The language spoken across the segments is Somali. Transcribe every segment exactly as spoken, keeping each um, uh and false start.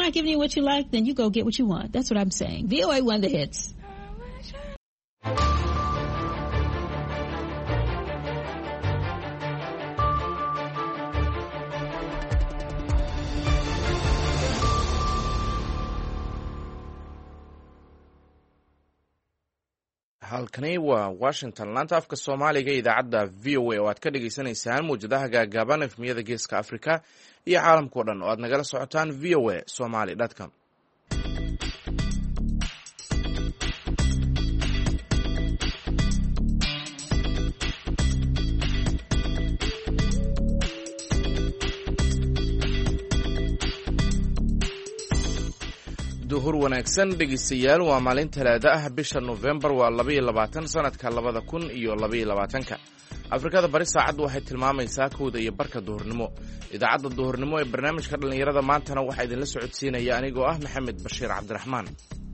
not giving you what you like, then you go get what you want. That's what I'm saying. V O A won the hits. halkani waa Washington, laanta afka Soomaaliga idaacadda V O A oo aad ka dhageysanaysaan muujadaha gaagaaban efmiyada geeska Afrika iyo caalamka oo dhan oo aad nagala socotaan v o a somali dot com. duhur wanaagsan dhegeystayaal, waa maalin talaado ah bisha November waa laba iyo labaatan sanadka labada kun iyo laba iyo labaatanka. Afrikada bari saacadu waxay tilmaamaysaa kowda iyo barka duhurnimo. Idaacadda duhurnimo ee barnaamijka dhalinyarada maantana waxaa idinla socodsiinaya anigoo ah Maxamed Bashiir Cabdiraxmaan.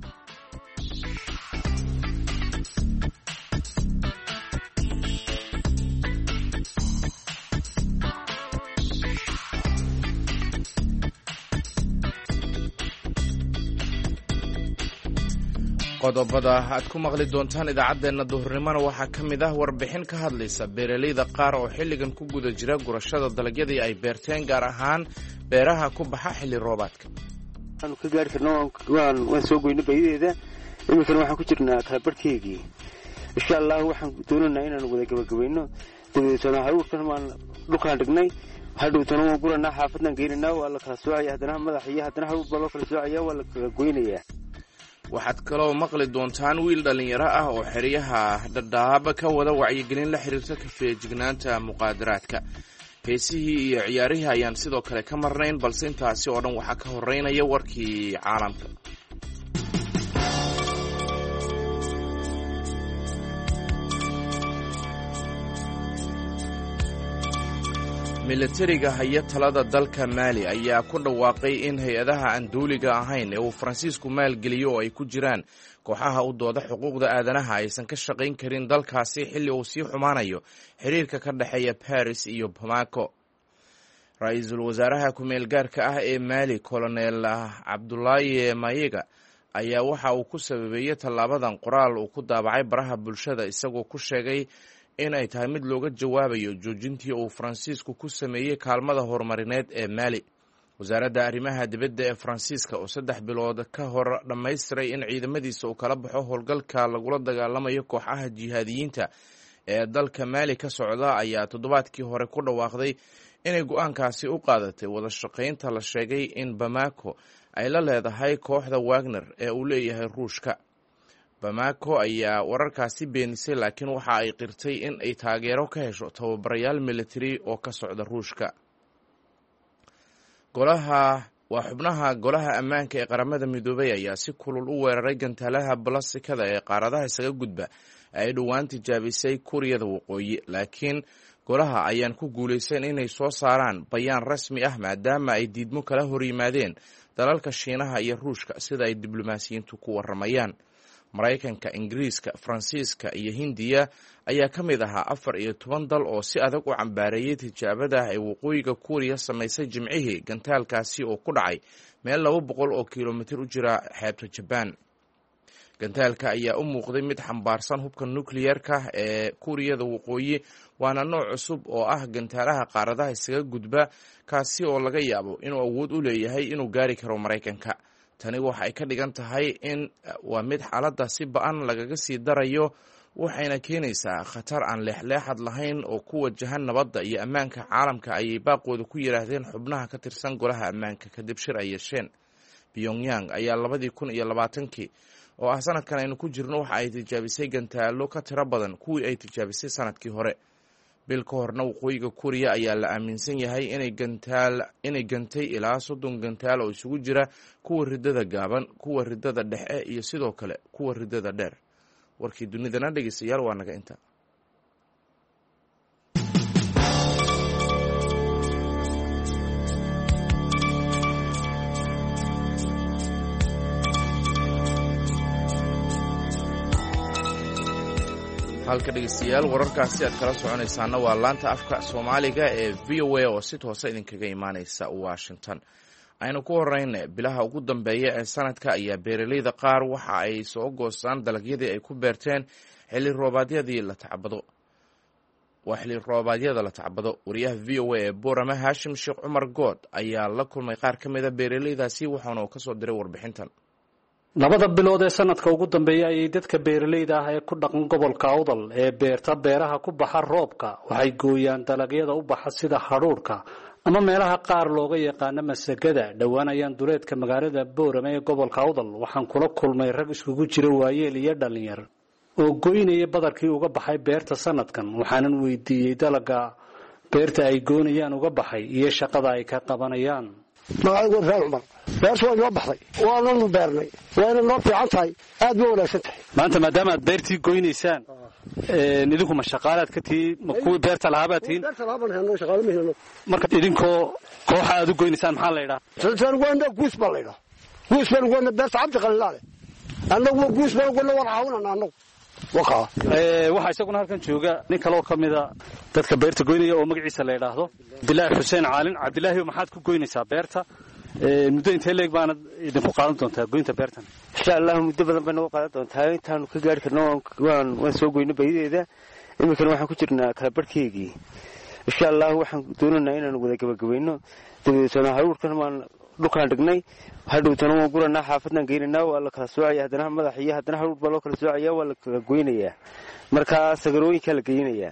qodobada aad ku maqli doontaan idaacaddeenna duhurnimona waxaa ka mid ah warbixin ka hadlaysa beeralayda qaar oo xilligan ku guda jira gurashada dalagyadii ay beerteen, gaar ahaan beeraha ku baxa xilli roobaadka. waxaanu ka gaari karno waan soo goynay bayideeda, iminkana waxaan ku jirnaa kalabarkeygii. insha allah waxaan doonaynaa inaan wada gabagabayno. dabadeetana haruurkan waan dhulkaan dhignay, hadhowtana waan guranaa, xaafadnaan geynaynaa, waa la kala soocaya, haddana madax iyo haddana haruur baa loo kala soocaya, waa la kala goynayaa. waxaad kaloo maqli doontaan wiil dhallinyaro ah oo xeryaha dhadhaaba ka wada wacyigelin la xiriirta ka feejignaanta muqaadaraadka. heesihii iyo ciyaarihii ayaan sidoo kale ka marnayn, balse intaasi oo dhan waxaa ka horeynaya warkii caalamka. milatariga haya talada dalka Mali ayaa ku dhawaaqay in hay-adaha aan duuliga ahayn ee uu Faransiisku maalgeliyo oo ay ku jiraan kooxaha u dooda xuquuqda aadanaha aysan ka shaqayn karin dalkaasi xilli uu sii xumaanayo xiriirka ka dhexeeya Paris iyo Bamako. Ra'iisul wasaaraha ku-meel gaarka ah ee Mali, Colonel Abdoulaye Mayiga, ayaa waxa uu ku sababeeyey tallaabadan qoraal uu ku daabacay baraha bulshada, isagoo ku sheegay in ay tahay mid looga jawaabayo joojintii uu Faransiisku ku sameeyey kaalmada horumarineed ee Mali. wasaaradda arrimaha dibadda ee Faransiiska oo saddex bilood ka hor dhammaystiray in ciidamadiisa uu kala baxo howlgalka lagula dagaalamayo kooxaha jihaadiyiinta ee dalka Mali ka socda, ayaa toddobaadkii hore ku dhawaaqday inay go'aankaasi u qaadatay wada shaqaynta la sheegay in Bamako ay la leedahay kooxda Wagner ee uu leeyahay Ruushka. Bamako ayaa wararkaasi beenisay, laakiin waxa ay qirtay in ay taageero ka hesho tababarayaal military oo ka socda Ruushka. golaha waa xubnaha golaha ammaanka ee qaramada midoobay ayaa si kulul u weeraray gantaalaha balastikada ee qaaradaha isaga gudba ay dhowaan tijaabisay Kuuriyada Waqooyi, laakiin golaha ayaan ku guulaysan inay soo saaraan bayaan rasmi ah maadaama ay diidmo kala hor yimaadeen dalalka Shiinaha iyo Ruushka sida ay diblomaasiyiintu ku waramayaan. Maraykanka, Ingiriiska, Faransiiska iyo Hindiya ayaa ka mid ahaa afar iyo toban dal oo si adag u cambaareeyey tijaabada ay waqooyiga Kuuriya samaysay Jimcihii, gantaalkaasi oo ku dhacay meel laba boqol oo kilomitir u jira xeebta Jabaan. gantaalka ayaa u muuqday mid xambaarsan hubka nukliyeerka ee Kuuriyada Waqooyi, waana nooc cusub oo ah gantaalaha qaaradaha isaga gudba, kaasi oo laga yaabo inuu awood u leeyahay inuu gaari karo Maraykanka. tani waxa ay ka dhigan tahay in waa mid xaaladda si ba'an lagaga sii darayo, waxayna keenaysaa khatar aan leexleexad lahayn oo ku wajahan nabadda iyo ammaanka caalamka, ayay baaqooda ku yidhaahdeen xubnaha ka tirsan golaha ammaanka kadib shir ay yeesheen. Pyongyang ayaa labadii kun iyo labaatankii oo ah sanadkan aynu ku jirno waxa ay tijaabisay gantaalo ka tiro badan kuwii ay tijaabisay sanadkii hore. bil ka horna waqooyiga Kuuriya ayaa la aaminsan yahay inay gantaal inay gantay ilaa soddon gantaal oo isugu jira kuwa ridada gaaban, kuwa ridada dhexe iyo sidoo kale kuwa ridada dheer. warkii dunidana dhegeystayaal waa naga inta. halka dhegeystayaal wararkaasi aad kala soconaysaana waa laanta afka Soomaaliga ee V O A oo si toos ah idinkaga imaanaysa Washington. aynu ku horeyna bilaha ugu dambeeya ee sanadka ayaa beeraleyda qaar waxa ay soo goostaan dalagyadii ay ku beerteen xilli roobaadyadii la tacbado waa xilli roobaadyada la tacbado wariyaha v o a ee Boorama Haashim Sheekh Cumar Good ayaa la kulmay qaar ka mid a beeraleydaasi waxaana uu ka soo diray warbixintan. labada bilood ee sanadka ugu dambeeya ay dadka beeraleyda ah ee ku dhaqan gobolka Awdal ee beerta beeraha ku baxa roobka waxay gooyaan dalagyada u baxa sida hadhuurka ama meelaha qaar looga yaqaan masagada dhawaanayaan duleedka magaalada Boorama ee gobolka Awdal waxaan kula kulmay rag isugu jira waayeel iyo dhalinyar oo gooynaya badarkii uga baxay beerta sanadkan waxaanan weydiiyay dalaga beerta ay goonayaan uga baxay iyo shaqada ay ka qabanayaan. magacaygu Raan Cumar beertu way noo baxday waana nu beernay waana noo fiican tahay aad bay wanaagsan tahay maanta maadaama aad beertii goynaysaan ee idinku ma shaqaalaad ka tii ma kuwii beerta lahaabaa tiin beerta lahaabaan hayno shaqaale ma hayno marka idinkoo kooxa aad u goynaysaan maxaa la yidhaa tan wanda guus baa la yidhaa guus baan wanda beerta cabdi qalilaale annagu guus baan wanda war caawinana annagu waxa ee waxa isaguna halkan jooga nin kale oo kamida dadka beerta goynaya oo magaciisa la yiraahdo Abdullah Hussein Caalin. Abdullah maxaad ku goynaysaa beerta ee muddo intee leeg baana idinku qaadan doontaa goynta beertan? insha Allah muddo badan baan uga qaadan doontaa intaan ka gaari karno waan waan soo goynay baydeeda imikana waxaan ku jirnaa kala barkeegii insha Allah waxaan doonaynaa inaan wada gabagabayno dadweynaha haruurkan maan dhulkaan dhignay hadhowtana waan guranaa xaafadna geynaa waa la kala soocaya hadana madax iyo hadana haruur baa loo kala soocaya waa la kala goynayaa marka sagarooyinka la geeynayaa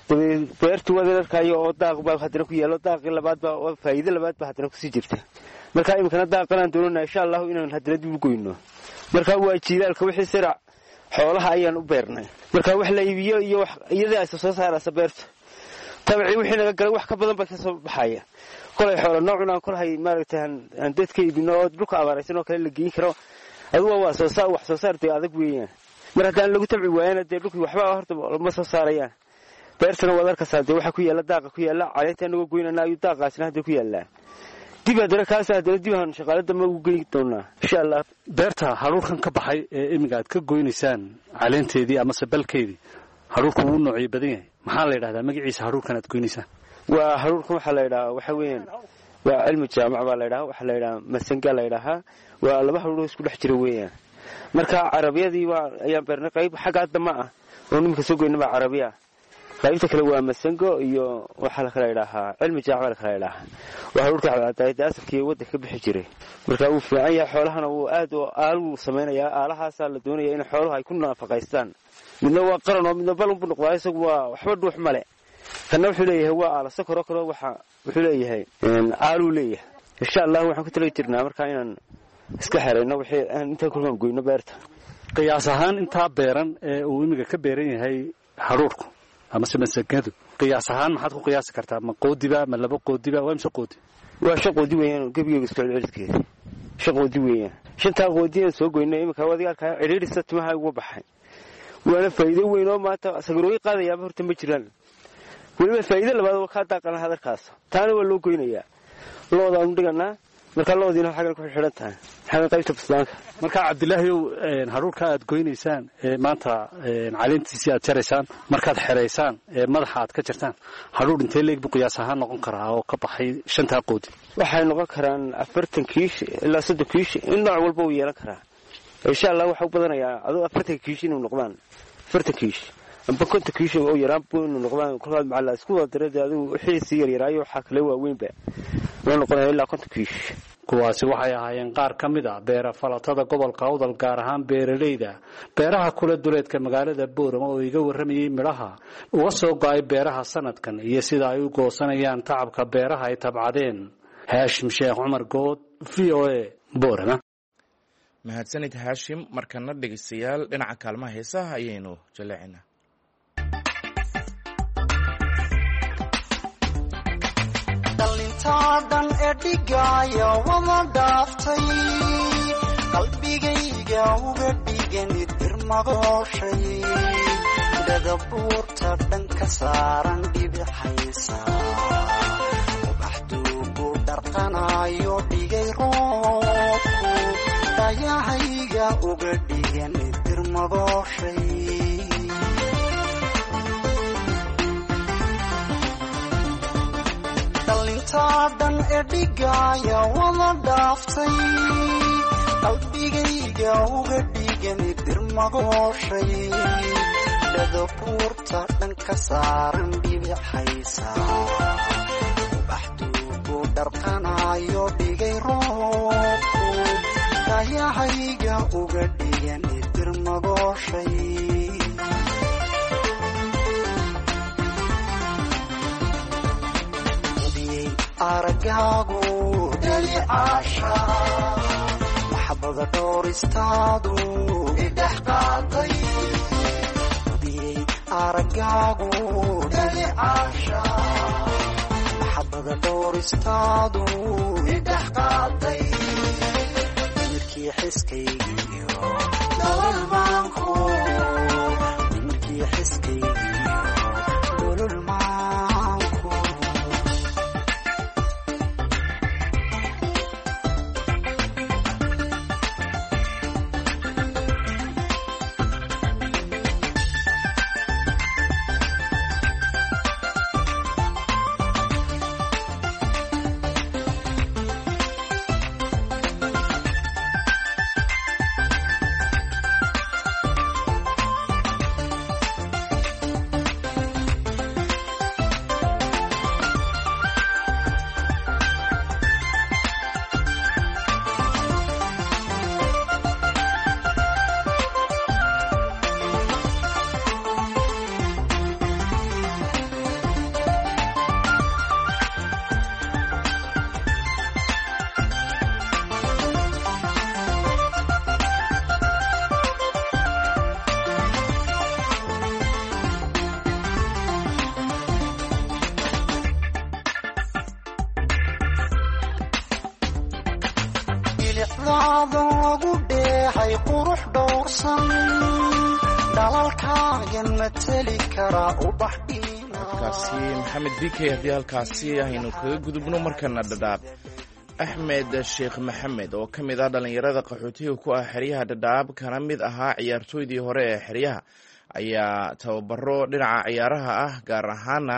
beertu wada arkaayo oo daaq baa hadana ku yaalo daaqi labaad baa faa'iido labaad baa hadana ku sii jirta marka imkana daaqan doonanaa insha Allah inaan hadana dib u goyno marka waa jiilaalka wixii sirac xoolaha ayaan u beernay marka wax la iibiyo iyo wax iyada ay soo saaraysa beerta tabci wixii naga galay wax ka badan ba ka soo baxaya kolay xoolo noocna kolay maaragtaan aan dadka iibino oo dhulka abaaraysan oo kale la geyn karo adoo waa soo saar wax soo saartay adag weeyaan mar haddaan lagu tabci waayana dee dhulkii waxba horta ma soo saarayaan beertana wadarka saade waxa ku yaala daaqa ku yaala caleenta nagu goynana ayu daaqaasna hadda ku yaala dib hadana kaas hadana dib aan shaqaalada ma ugu geyn doonaa insha Allah. beerta haruurkan ka baxay ee imiga aad ka goynaysaan caleenteedii ama sabalkeedii haruurku wuu noocay badan yahay maxaa la yiraahdaa magaciisa haruurkan aad goynaysaan? waa haruurkan waxa la yiraahdaa waxa weeyaan waa cilmi jaamac baa la yiraahdaa waxa la yiraahdaa masanga la yiraahdaa waa laba haruur isku dhex jira weeyaan marka carabiyadii waa ayaan beernay qayb xagga dama ah oo nimka soo goynaba carabiya qaybta kale waa masango iyo waxa la kala yiraahdaa cilmi jaamac la kala yiraahdaa waa haruurka cadaalada asalkii wadda ka bixi jiray marka uu fiican yahay xoolahana uu aad oo aalu sameeynaya aalahaas la doonayo in xooluhu ay ku nafaqaystaan midna waa qaran oo midna balun noqdaa isagu waa waxba dhuux male kana wuxuu leeyahay waa ala sakaro kale waxa wuxuu leeyahay in aalu leeyahay insha Allah waxaan ku talo jirnaa marka inaan iska xireyno wixii aan inta ku goyno beerta qiyaas ahaan inta beeran ee uu imiga ka beeran yahay haruurku ama samasagadu qiyaas ahaan maxaad ku qiyaasi kartaa ma qoodiba ma laba qoodiba waa imse qoodi waa shaqoodi weeyaan gabiga isku celceliskeeda shaqoodi weeyaan shanta qoodiyan soo goynay imika wadiga arkaa ciriirisa timaha ugu baxay waana faa'iido weyn oo maanta sagarooyi qaadaya horta ma jiraan waliba faa'iido labaad oo ka daaqana hadarkaas taana waa loo goynayaa loodaan dhiganaa marka loodiina xagan ku xidhan tahay xagan qaybta bislaanka marka Cabdulaahi ee haruurka aad goynaysaan ee maanta caleentiisa aad jaraysaan markaad xereysaan ee madaxa aad ka jirtaan haruur intee leeg buu qiyaas ahaan noqon karaa oo ka baxay shanta qoodi waxay noqon karaan afartan kiish ilaa soddon kiish in nooc walba uu yeelan karaa insha Allah waxa uu badanayaa adoo afartan kiish inuu noqdaan afartan kiish amba konton kiish oo yaraan buu inuu noqdaan kulad macalla isku wadareed aduu wixii si yar yaraayo waxa kale waa weynba waa noqonaya ilaa konton kiish. kuwaasi waxay ahaayeen qaar ka mid ah beera falatada gobolka Awdal gaar ahaan beeraleyda beeraha kula duleedka magaalada Boorama oo iga waramayay midhaha uga soo go'ay beeraha sanadkan iyo sida ay u goosanayaan tacabka beeraha ay tabcadeen. Haashim Sheekh Cumar Good V O A Boorama. mahadsanid Haashim markana dhageystayaal dhinaca kaalmaha heesaha ayaynu jaleecinaa. taadan edhigaya wada dhaaftay qalbigayga uga dhiganid irmagooshay dadabuurta dhanka saaran dhibixaysa ubaxduugu dharqanayo dhigay roobku dayahayga uga dhiganid irmagooshay intaadhan edhigaya wada dhaaftay qalbigayga uga dhigani dirmagooshay dhadabuurta dhanka saaran dhibixaysa ubaxduugu dharqanayo dhigay roobku dayahayga uga dhigani dirmagooshay aragaagu dhalicaasha maxabada dhooristaadu idhex qaaday udiyey aragaagu dhalicaasha maxabada dhooristaadu idhex qaaday nimirkii xiskaygiyo nololmaanku nimirkii xiskaygiyo nololmaanku lagu dheehay qurux dhowrsan dhalalkaagan mateli karaa ubax kaasi maxamed bikey haddii halkaasi aynu kaga gudubno markana dhadhaab axmed sheekh maxamed oo ka mid ah dhallinyarada qaxootiga ku ah xeryaha dhadhaab kana mid ahaa ciyaartooydii hore ee xeryaha ayaa tababaro dhinaca ciyaaraha ah gaar ahaana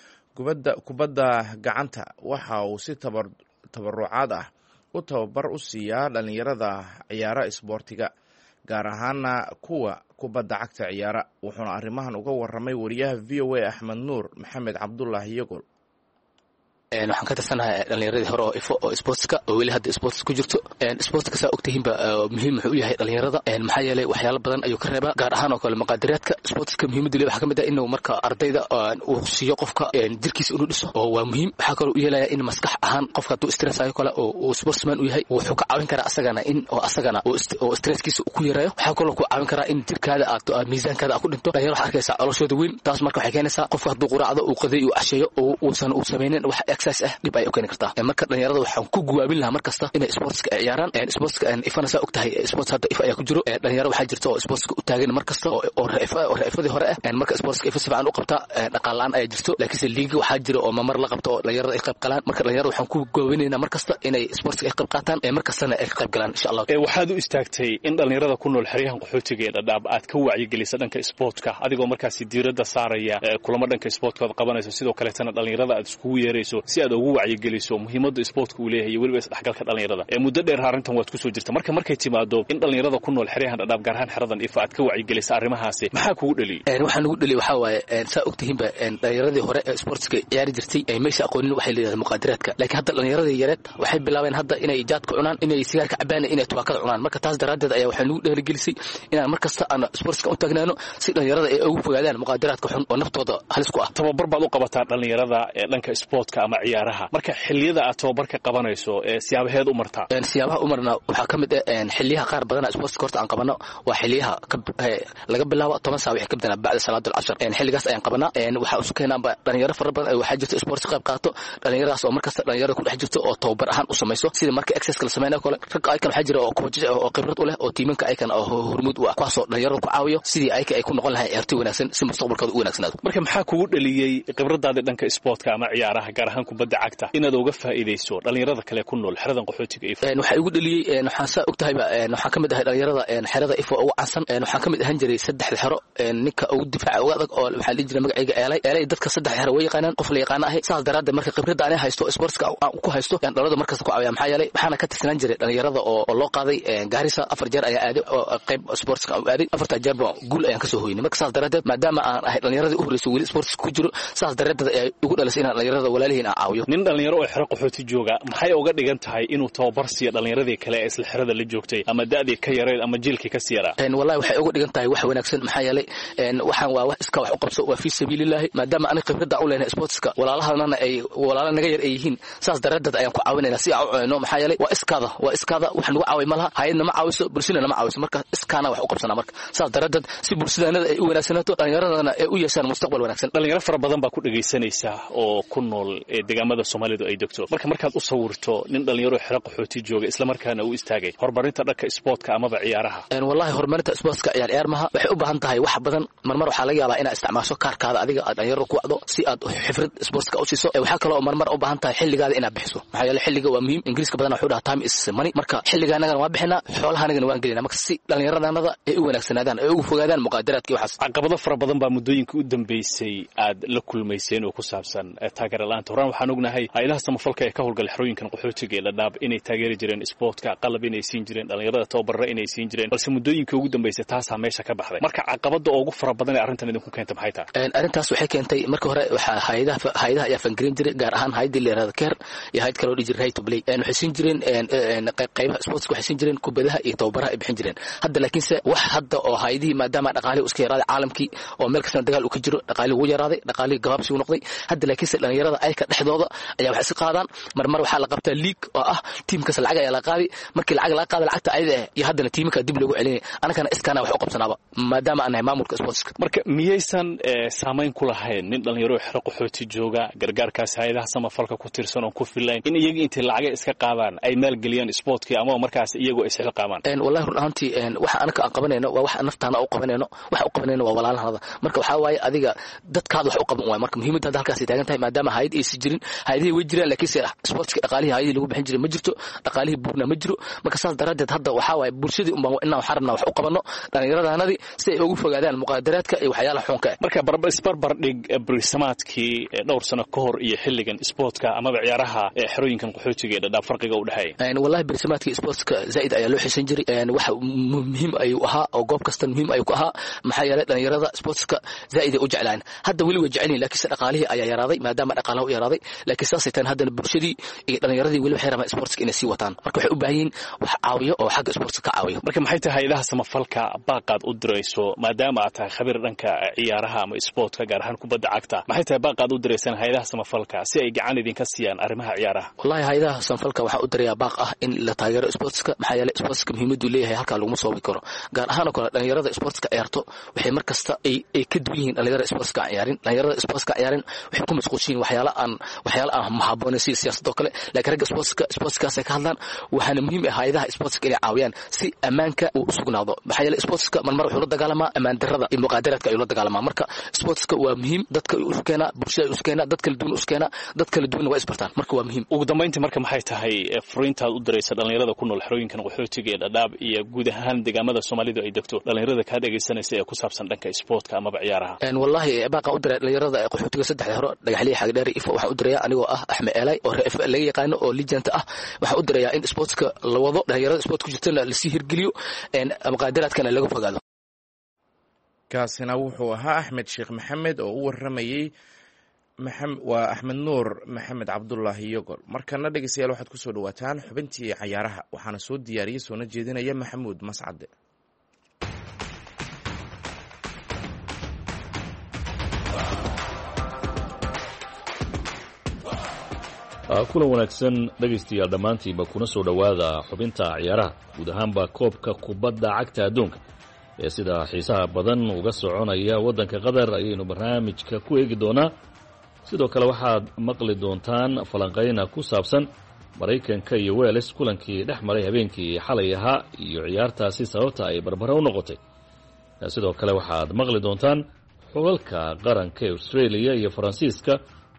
kubadda gacanta waxa uu si tabarucaad ah u tababar u siiyaa dhallinyarada ciyaara isboortiga gaar ahaana kuwa kubadda cagta ciyaara wuxuuna arrimahan uga waramay wariyaha v o a axmed nuur maxamed cabdulaahi yagol waxaan ka tirsanahay dhallinyaradii hore oo ifo oo sportska oo weli hadda sports ku jirto sportska saa ogtihiinba muhiim wuxuu u yahay dhallinyarada maxaa yeelay waxyaalo badan ayuu ka reebaa gaar ahaan oo kale maqaadiraadka sportska muhiimaddu le waxaa ka mid ah inuu marka ardayda uu siiyo qofka jirkiisa inuu dhiso oo waa muhiim waxaa kaloo u yeelaya in maskax ahaan qofka hadduu stressayo kale oo uu sportsman u yahay wuxuu ka caawin karaa asagana in oo asagana oo stresskiisa ku yareeyo waxaa kaloo ku caawin karaa in jirkaada aad miisaankaada aad ku dhinto dhalinyaro waxaa arkaysaa caloshooda weyn taas marka waxay keenaysaa qofka hadduu quraacdo uu qaday uu casheeyo oo uusan uu samaynin wax dib ay u keeni kartaa marka dhalinyarada waxaan ku guwaabin lahaa markasta inay sportska ay ciyaaraan sportska ifana saa ogtahay sports hadda if ayaa ku jiro dhalinyaro waxaa jirta oo sportska u taagan markasta oo raifadii hore ah marka sportska ifa si fiican u qabta dhaqaale la'aan ayaa jirto laakiinse liiga waxaa jira oo mamar la qabto oo dhalinyarada ay qayb galaan marka dhalinyarada waxaan ku guwaabinaynaa markasta inay sportska ay qayb qaataan markastana ay ka qayb galaan insha allah waxaad u istaagtay in dhalinyarada ku nool xeryahan qaxootiga ee dhadhaab aad ka wacyigelisa dhanka sportka adigoo markaasi diiradda saaraya kulamo dhanka sportka aad qabanayso sidoo kaleetana dhalinyarada aad iskugu yeerayso si aad ugu wacyigeliso muhiimadda sportka uu leeyahay iyo weliba isdhexgalka dhalinyarada ee muddo dheer arrintan waad ku soo jirta marka markay timaado in dhalinyarada ku nool xeryahan dhadhaab gaar ahaan xeradan ifa aad ka wacyigelisa arrimahaasi maxaa kugu dhaliyay waxaa nagu dhaliyay waxaa waaye saa ogtihiinba dhalinyaradii hore ee sportska ciyaari jirtay ay meesha aqoonin waxay leedahay muqaadiraadka laakiin hadda dhalinyaradii yareed waxay bilaabeen hadda inay jaadka cunaan inay sigaarka cabaan inay tubaakada cunaan marka taas daraaddeed ayaa waxay nagu dhiirigelisay inaan mar kasta aan sportska u taagnaano si dhalinyarada ay ugu fogaadaan muqaadiraadka xun oo naftooda halis ku ah tababar baad u qabataa dhalinyarada ee dhanka sportka ama ciyaaraha marka xilliyada aad tababarka qabanayso ee siyaabaheed u martaa siyaabaha u marna waxaa ka mid ah xilliyaha qaar badan sportska horta aan qabano waa xilliyaha laga bilaabo toban saac wixii ka bidana bacda salaadul casr xilligaas ayaan qabanaa waxaa isu keenaanba dhalinyaro fara badan waxaa jirta sports qayb qaato dhalinyaradaas oo markasta dhalinyarada ku dhex jirto oo tababar ahaan u samayso sida marka exercise la sameeyo kale rag aykan waxaa jira oo coach oo khibrad u leh oo tiimanka aykan oo hormuud u ah kuwaasoo dhalinyarada ku caawiyo sidii ayka ay ku noqon lahayn ciyaartoy wanaagsan si mustaqbalkooda u wanaagsanaado marka maxaa kugu dhaliyey khibradaada dhanka sportka ama ciyaaraha gaar ahaan ahaan kubadda cagta inaad uga faa'iidayso dhalinyarada kale ku nool xeradan qaxootiga ifo waxaa igu dhaliyey waxaan saa og tahayba waxaan ka mid ahay dhalinyarada xerada ifo ugu caansan waxaan ka mid ahaan jiray saddexda xero ninka ugu difaaca uga adag oo waxaa la dhihi jiray magacayga eelay eelay dadka saddexda xero way yaqaanaan qof la yaqaana ahay saas daraaddeed marka khibradda aan haysto sportska aan ku haysto yaan dhalada markaas ku caawiya maxaa yeelay waxaana ka tirsanaan jiray dhalinyarada oo loo qaaday gaarisa afar jeer ayaa aaday oo qayb sportska aan aaday afarta jeer baa guul ayaan ka soo hooyinay marka saas daraaddeed maadaama aan ahay dhalinyaradii u horreysay weli sportska ku jiro saas daraaddeed ayaa igu dhalisay inaan dhalinyarada walaalihiin aan caawiyo nin dhalinyaro oo xero qaxooti jooga maxay uga dhigan tahay inuu tababar siiyo dhalinyaradii kale ee isla xerada la joogtay ama da'dii ka yareed ama jiilkii ka sii yaraa wallahi waxay uga dhigan tahay wax wanaagsan maxaa yeelay waxaan waa wax iska wax u qabso waa fi sabiililaahi maadaama aan khibradda u leenahay sportska walaalahana ay walaala naga yar ay yihiin saas daraaddeed ayaan ku caawinaynaa si aan u cunno maxaa yeelay waa iskaada waa iskaada wax nagu caaway malaha hay'adna ma caawiso bulshadana ma caawiso marka iskaana wax u qabsanaa marka saas daraaddeed si bulshadaanada ay u wanaagsanaato dhalinyaradana ay u yeeshaan mustaqbal wanaagsan dhalinyaro fara badan baa ku dhagaysanaysa oo ku nool ee deegaamada Soomaalidu ay degto marka markaad u sawirto nin dhalinyaro xero qaxooti jooga isla markaana uu istaagay horumarinta dhanka sportka amaba ciyaaraha een wallahi horumarinta sportska ciyaar ciyaarmaha waxay u baahan tahay wax badan marmar waxa laga yaabaa inaad isticmaasho kaarkaada adiga aad dhalinyaro ku wacdo si aad xifrad sportska u siiso waxa kale oo marmar u baahan tahay xilligaada inaad bixiso maxaa yeelay xilliga waa muhiim ingiriiska badan wuxuu dhahaa time is money marka xilligaanagana waa bixinaa xoolahaanagana waan gelinaa marka si dhalinyaradana ay u wanaagsanaadaan ay ugu fogaadaan muqaadaraadka iyo waxaas caqabado fara badan baa muddooyinka u dambeysay aad la kulmayseen oo ku saabsan taageero la'aanta horaan waxaan ognahay hay'adaha samafalka ee ka howlgala xerooyinkan qaxootiga ee Dadaab inay taageeri jireen sportka qalab inay siin jireen dhalinyarada tababarra inay siin jireen balse muddooyinka ugu dambeysay taasaa meesha ka baxday marka caqabada ugu fara badan ee arrintan idinku keentay maxay tahay arrintaas waxay keentay marka hore waxa hay'adaha hay'adaha ayaa fangarin jiray gaar ahaan hay'adii leerada care iyo hay'ad kale oo dhijir right to play een waxay siin jireen een qaybaha sportska waxay siin jireen kubadaha iyo tababaraha ay bixin jireen hadda laakiinse wax hadda oo hay'adii maadaama dhaqaalihi iska yaraaday caalamkii oo meel kasta dagaal uu ka jiro dhaqaalihi wuu yaraaday dhaqaalihi gabaabsi uu noqday hadda laakiinse dhalinyarada ay ka dhexdooda ayaa wax iska qaadaan marmar waxa la qabtaa league oo ah tiimkaas lacag ayaa la qaaday markii lacag la qaado lacagta ayada iyo haddana tiimka dib loogu celinay anagana iskaana wax u qabsanaaba maadaama aan nahay maamulka sportska marka miyaysan saameyn ku lahayn nin dhalinyaro xero qaxooti jooga gargaarkaas hay'adaha samafalka ku tirsan oo ku filayn in iyaga intii lacag iska qaadaan ay maal galiyaan sportkii ama markaas iyagu ay isxil qaamaan een wallahi run ahaantii een waxa anaka aan qabanayno waa wax naftaana u qabanayno wax u qabanayno waa walaalahada marka waxa waaye adiga dadkaada wax u qaban waay marka muhiimadda halkaas ay taagan tahay maadaama hay'ad ay si jirin hay'adaha way jiraan laakiin sportska dhaqaalihi hay'adii lagu bixin jiray ma jirto dhaqaalihi buurna ma jiro marka saas daradeed hadda waxa waaye bulshadii umma inaan wax rabnaa wax u qabano dhalinyaradeenadii si ay ugu fogaadaan muqaadaraadka iyo waxyaalaha xunka marka barbar isbarbar dhig brisamaadkii dhowr sano ka hor iyo xilligan sportka ama ciyaaraha xerooyinkan qaxootiga ee Dadaab farqiga u dhaxeeya een wallahi brisamaadkii sportka zaid ayaa loo xiisan jiray een waxa muhiim ay u ahaa oo goob kasta muhiim ay ku ahaa maxaa yeelay dhalinyarada sportska zaid ay u jeclaan hadda wali way jecelin laakiin dhaqaalihi ayaa yaraaday maadaama dhaqaalaha u yaraaday laakiin saas ay tan hadda bulshadii iyo dhalinyaradii wali waxay rabaan sportska inay sii wataan marka waxay u baahan yihiin wax caawiyo oo xagga sportska ka caawiyo marka maxay tahay hay'adaha samafalka baaqaad u dirayso maadaama aad tahay khabiir dhanka ciyaaraha ama sportka gaar ahaan kubadda cagta maxay tahay baaqaad u diraysan hay'adaha samafalka si ay gacan idinka siiyaan arrimaha ciyaaraha wallahi hay'adaha samafalka waxa u dirayaa baaq ah in la taageero sportska maxaa yeelay sportska muhiimadu leeyahay halka lagu soo karo gaar ahaan kale dhalinyarada sportska ciyaarto waxay markasta ay ay ka duwan yihiin dhalinyarada sportska ciyaarin dhalinyarada sportska ciyaarin waxay ku mashquulsan waxyaalo aan waxyaalo aan mahaboon si siyaasadda kale laakiin ragga sportska sportskaas ay ka hadlaan waxaana muhiim ah hay'adaha sportska inay caawiyaan si amaanka uu sugnaado maxaa yeelay sportska marmar wuxuu la dagaalamaa amaan darrada iyo muqaadaraadka ayuu la dagaalamaa marka sportska waa muhiim dadka uu isku keenaa bulshada isku keenaa dadka kala duwan isku keenaa dad kala duwan waa isbartaan marka waa muhiim ugu dambeyntii marka maxay tahay furiintaad u diraysa dhalinyarada ku nool xerooyinkan qaxootiga ee Dadaab iyo guud ahaan deegaamada Soomaalidu ay degto dhalinyarada ka dhageysanaysa ee ku saabsan dhanka sportka ama ciyaaraha een wallahi baaqa u diray dhalinyarada qaxootiga saddex hore dhagaxlii xag dheer ifo waxa u diraya anigoo ah Axmed Eelay oo reef laga yaqaano oo legend ah waxa u diraya in sportska la wado dhalinyarada sport ku jirtana la sii hirgeliyo een muqaadaraadkana laga fogaado kaasina wuxuu ahaa Axmed Sheekh Maxamed oo u waramayay maxamed waa Axmed Nuur Maxamed Cabdullaahi Yogol markana dhageystayaal waxaad ku soo dhawaataan xubintii ciyaaraha waxaana soo diyaariyay soo jeedinaya Maxamuud Mascade kulan wanaagsan dhegaystayaal dhammaantiinba kuna soo dhowaada xubinta ciyaaraha guud ahaanba koobka kubadda cagta adduunka ee sida xiisaha badan uga soconaya waddanka qatar ayaynu barnaamijka ku eegi doonaa sidoo kale waxaad maqli doontaan falanqayna ku saabsan maraykanka iyo weles kulankii dhex maray habeenkii xalay ahaa iyo ciyaartaasi sababta ay barbara u noqotay sidoo kale waxaad maqli doontaan xulalka qaranka ee australia iyo faransiiska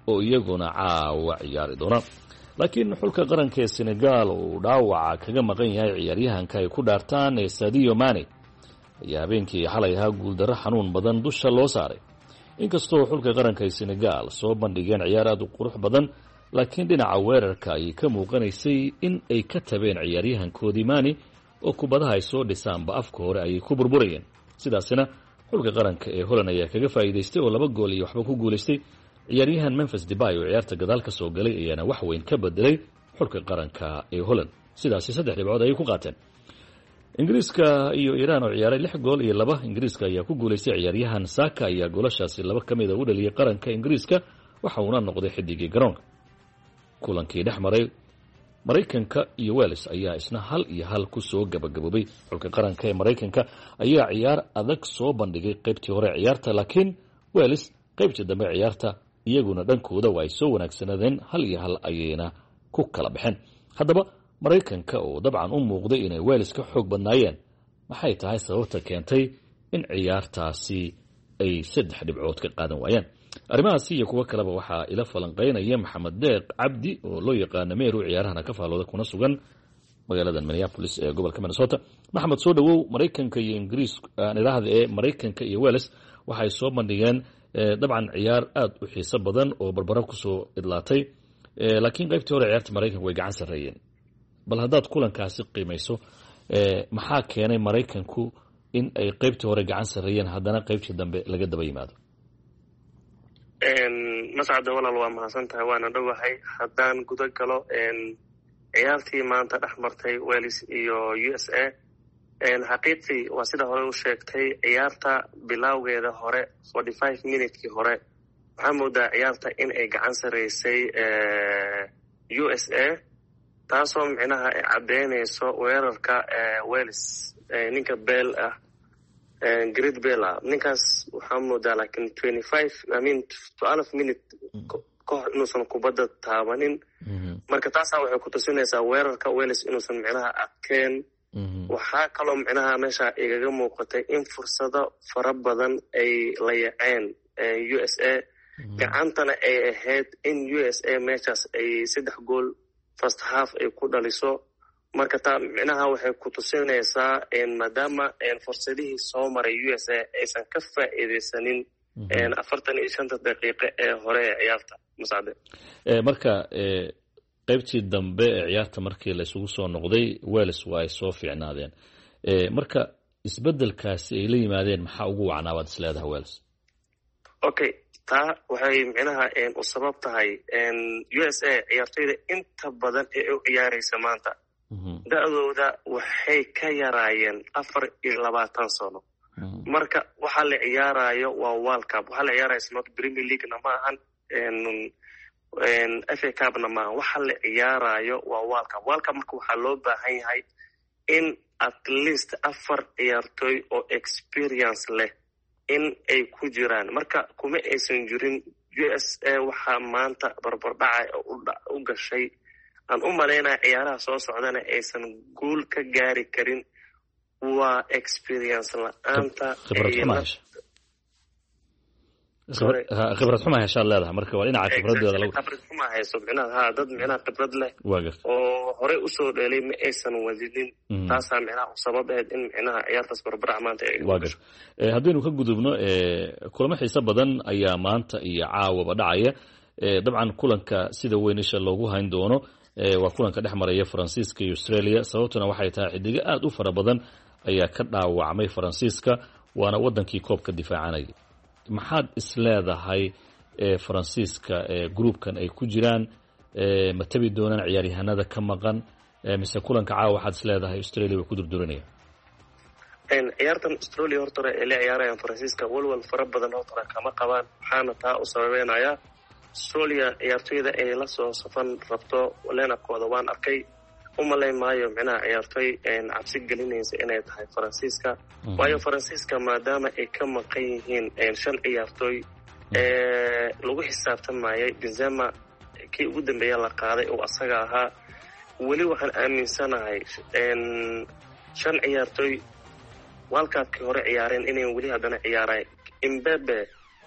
oo iyaguna caawa ciyaari doona. laakiin xulka qaranka ee Senegal uu dhaawaca kaga maqan yahay ciyaaryahanka ay ku dhaartaan ee Sadio Mane ayaa habeenkii xalay ahaa guuldarro xanuun badan dusha loo saaray. inkastoo xulka qaranka ee Senegal soo bandhigeen ciyaar aad u qurux badan, laakiin dhinaca weerarka ay ka muuqanaysay in ay ka tabeen ciyaaryahankoodii Mane oo kubadaha ay soo dhisaanba afka hore ayay ku burburayeen. sidaasina xulka qaranka ee Holland ayaa kaga faa'iidaystay oo laba gool iyo waxba ku guulaystay. ciyaaryahan Memphis Depay oo ciyaarta gadaal ka soo galay ayaana wax weyn ka bedelay xulka qaranka ee Holland. sidaasi saddex dhibcood ayay ku qaateen. Ingiriiska iyo Iran oo ciyaaray lix gool iyo laba. Ingiriiska ayaa ku guulaystay. ciyaaryahan Saka ayaa goolashaasi laba ka mid ah u dhaliyay qaranka Ingiriiska, waxa uuna noqday xidigii garoonka. kulankii dhex maray Mareykanka iyo Wales ayaa isna hal iyo hal ku soo gabagaboobay. xulka qaranka ee Mareykanka ayaa ciyaar adag soo bandhigay qaybtii hore ciyaarta, laakiin Wales qaybtii dambe ciyaarta iyaguna dhankooda waa ay soo wanaagsanadeen, hal iyo hal ayayna ku kala baxeen. haddaba Mareykanka oo dabcan u muuqday inay Wales ka xoog badnaayeen, maxay tahay sababta keentay in ciyaartaasi ay saddex dhibcood ka qaadan waayaan? arrimahaasi iyo kuwo kaleba waxaa ila falanqeynaya Maxamed Deeq Cabdi oo loo yaqaano Meru, ciyaarahana ka faalooda kuna sugan magaalada Minneapolis ee gobolka Minnesota. Maxamed, soo dhawow. Mareykanka iyo Ingiriis aan iraahdo ee Mareykanka iyo Wales waxay soo bandhigeen dabcan ciyaar aad u xiiso badan oo barbaro ku soo idlaatay, laakiin qaybtii hore ciyaarta Mareykanka way gacan sareeyeen. bal haddaad kulankaasi qiimayso, maxaa keenay Mareykanku in ay qaybtii hore gacan sareeyeen haddana qaybtii dambe laga daba yimaado? mascada walaal waa mahadsan tahay, waana dhowahay. haddaan guda galo ciyaartii maanta dhex martay Wales iyo U S A, xaqiiqtii waa sida hore u sheegtay, ciyaarta bilowgeeda hore forty-five minutekii hore waxaa moodaa ciyaarta in ay gacan sareysay U S A, taasoo micnaha ay caddeynayso weerarka Wales. ninka Bale ah, Great Bale ah, ninkaas waxaa moodaa laakiin twenty-five I mean twelve minute kahor inuusan kubadda taabanin. marka taasaa waxay ku tusinaysaa weerarka Wales inuusan micnaha adkeen. waxaa kaloo micnaha meesha igaga muuqatay in fursado fara badan ay la yaceen U S A, gacantana ay ahayd in U S A meeshaas ay saddex gool first half ay ku dhaliso. marka taa micnaha waxay ku tusinaysaa maadaama fursadihii soo maray U S A aysan ka faa'iidaysanin afartan iyo shanta daqiiqo ee hore ee ciyaarta. mascade marka qaybtii dambe ee ciyaarta markii la isugu soo noqday Wales waa ay soo fiicnaadeen. marka isbedelkaasi ay la yimaadeen maxaa ugu wacnaa baad is leedahay Wales? okay, taa waxay micnaha u sabab tahay U S A ciyaartoyda inta badan ee u ciyaaraysa maanta da-dooda waxay ka yaraayeen afar iyo labaatan sano. marka waxaa la ciyaarayo waa World Cup, waxaa la ciyaaraya not Premier League-na ma ahan, F A Cup-na ma ahan, waxaa la ciyaarayo waa World Cup. World Cup marka waxaa loo baahan yahay in at least afar ciyaartoy oo experience leh in ay ku jiraan. marka kuma aysan jirin. U S A waxaa maanta barbardhaca u gashay, aan u malaynaya ciyaaraha soo socdana aysan guul ka gaari karin, waa experience la-aanta. khibrad xuma heshaad leedahay, marka waa dhinaca khibradooda lagu khibrad xuma hayso micnaha ha dad micnaha khibrad leh oo horey usoo dheelay ma aysan wadinin. taasaa micnaha u sabab ahayd in micnaha ciyaartaas barbarac maanta ay waa gasho. haddaynu ka gudubno, kulamo xiiso badan ayaa maanta iyo caawaba dhacaya. dabcan kulanka sida weyn isha loogu hayn doono waa kulanka dhex maraya Faransiiska iyo Australia. sababtuna waxay tahay xidigo aad u fara badan ayaa ka dhaawacmay Faransiiska, waana wadankii koobka difaacanaya. maxaad is leedahay Faransiiska groupkan ay ku jiraan? ma tabi doonaan ciyaaryahanada ka maqan, mise kulanka caawa waxaad is leedahay Australia way ku durduranayaan? ciyaartan Australia horta ay la ciyaarayaan Faransiiska walwal fara badan horta kama qabaan, waxaana taa u sababeynaya Australia ciyaartoyda ay la soo safan rabto leenakooda waan arkay. umalay maayo micnaha ciyaartoy cabsi gelinaysa inay tahay Faransiiska, waayo Faransiiska maadaama ay ka maqan yihiin shan ciyaartoy ee lagu xisaabtamayay Benzema kii ugu dambeeya la qaaday oo asaga ahaa. weli waxaan aaminsanahay shan ciyaartoy World Cup-kii hore ciyaareen inay weli haddana ciyaaraan. Mbappe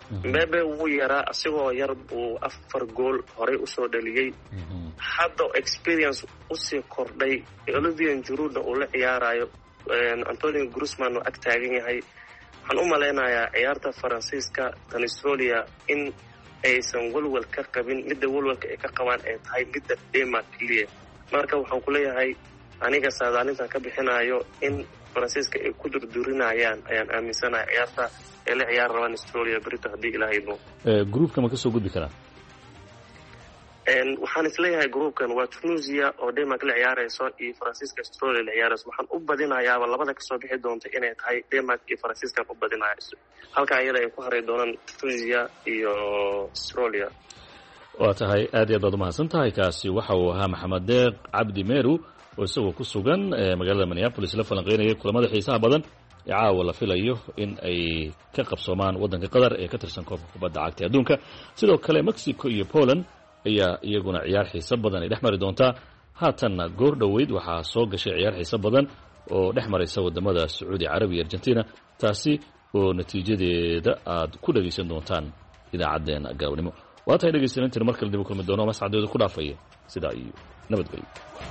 Mbappe wuu yaraa asigoo yar buu afar gool horey usoo dhaliyey hadda experience usii kordhay Olivier Giroud uu la ciyaarayo Antonio Griezmann oo ag taagan yahay waxaan u maleynayaa ciyaarta Faransiiska tan Australia in aysan walwal ka qabin midda walwalka ay ka qabaan ay tahay midda Denmark kaliya marka waxaan ku leeyahay aniga saadaalintan ka bixinayo in Faransiiska ay ku durdurinayaan ayaan aaminsanahay ciyaarta ee la ciyaar rabaan Australia berito haddii Ilaahay idmo ee groupka ma ka soo gudbi karaa een waxaan isleeyahay groupkan waa Tunisia oo Denmark la ciyaarayso iyo Faransiiska Australia la ciyaarayso waxaan u badinayaa labada ka soo bixi doonta inay tahay Denmark iyo Faransiiska u badinayso halka ayada ay ku haray doonaan Tunisia iyo Australia waa tahay aad iyo aad u mahadsan tahay kaasi waxa uu ahaa Maxamed Deeq Cabdi Meeru oo isagoo ku sugan magaalada Minneapolis la falanqeynaya kulamada xiisaha badan ee caawa la filayo in ay ka qabsoomaan wadanka Qatar ee ka tirsan koobka kubadda cagta adduunka sidoo kale Mexico iyo Poland ayaa iyaguna ciyaar xiiso badan ay dhexmari doontaa haatanna goor dhaweyd waxaa soo gashay ciyaar xiiso badan oo dhexmaraysa wadamada Sacuudi Carabiya iyo Argentina taasi oo natiijadeeda aad ku dhageysan doontaan idaacadeena galabnimo waa tahay dhageysanantiin markale dib u kulmi doono mas'adeedu ku dhaafaya sida iyo nabadgelyo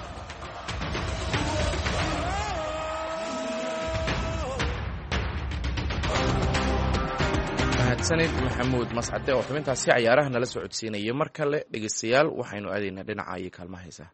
sanid maxamuud mascade oo xubintaasi ciyaaraha nala socodsiinayay mar kale dhegeystayaal waxaynu aadaynaa dhinaca iyo kaalmaha heesaha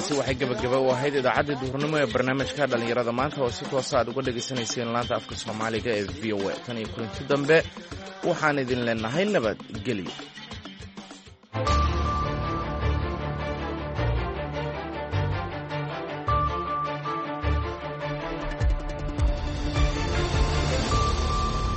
taasi waxay gabagaba u ahayd idaacaddii duhurnimo ee barnaamijka dhallinyarada maanta oo si toosa aad uga dhegaysanayseen laanta afka soomaaliga ee v o a tan iyo kulanti dambe waxaan idin leenahay nabadgelyo.